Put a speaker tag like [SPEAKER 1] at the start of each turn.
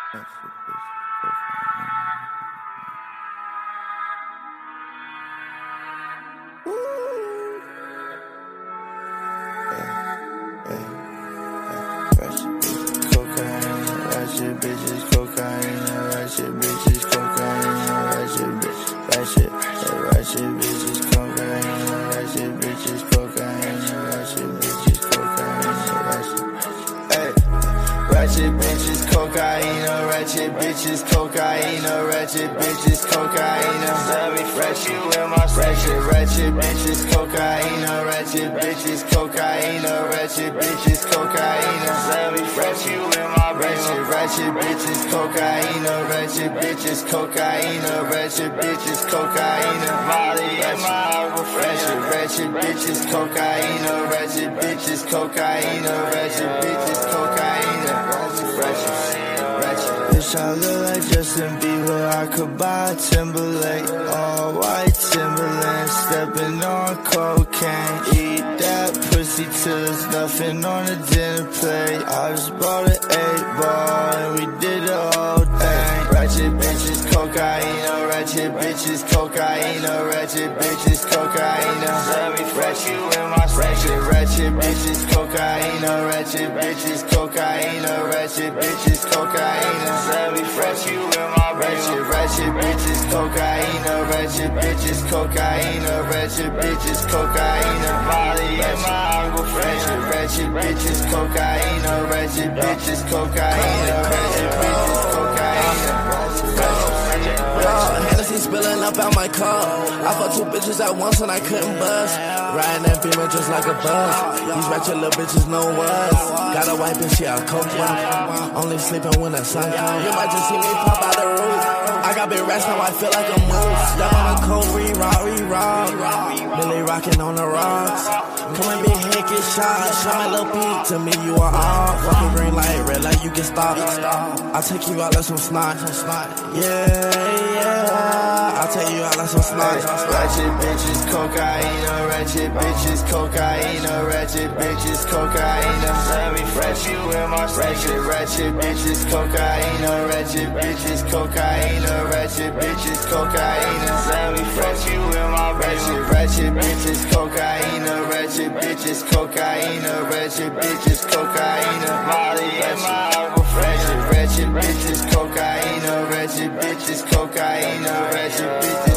[SPEAKER 1] Ratchet bitches, cocaine, ratchet bitches, cocaine, ratchet bitches, cocaine, ratchet bitches, cocaine, ratchet bitches, cocaine, ratchet bitches, cocaine, ratchet bitches, cocaine, ratchet bitches, cocaine. Let me fresh you in my ratchet bitches, cocaine, ratchet bitches, cocaine, ratchet bitches, cocaine. Let me fresh you in my ratchet bitches, cocaine, ratchet bitches, cocaine, ratchet bitches, cocaine. Molly and my ratchet bitches, cocaine, ratchet bitches, cocaine, ratchet bitches, cocaine. Bitch, I look like Justin Bieber, I could buy a Timberlake, all white Timberland, stepping on cocaine. Eat that pussy till there's nothing on the dinner plate. I just bought an 8-ball and we did the whole thing. Ratchet bitches, cocaine, ratchet bitches, cocaine, ratchet bitches, cocaine. Let me fresh you in my ratchet bitches, cocaine, ratchet bitches, cocaine, ratchet bitches, cocaine. Let me fresh you in my ratchet bitches, cocaine, ratchet bitches, cocaine, ratchet bitches, cocaine. Molly and my ratchet bitches, cocaine, ratchet bitches, cocaine, ratchet bitches, cocaine.
[SPEAKER 2] Hennessy spilling up out my car. I fucked 2 bitches at once and I couldn't buzz. Riding that Beamer just like a buzz. These ratchet little bitches know what. Got a white bitch, yeah, I coke one. Only sleeping when the sun comes. You might just see me pop out the roof. I got big racks, now I feel like a moose. Step on a cold, re-rock. Billy rocking on the rocks. Come and be hit, get shot. Show my little peek, to me you are off. Walking green light, red light, you get stopped. I'll take you out like some snot. Yeah, I'll take you out like some snot.
[SPEAKER 1] Ratchet bitches, cocaine, ratchet bitches, cocaine, ratchet bitches, cocaine. Let me fresh you in my ratchet bitches, cocaine, ratchet bitches, cocaine, ratchet bitches, cocaine. Let me fresh you in my ratchet bitches, cocaine, ratchet bitches, cocaine, ratchet bitches, cocaine. Molly and my ratchet bitches, cocaine, ratchet bitches, cocaine, ratchet bitches.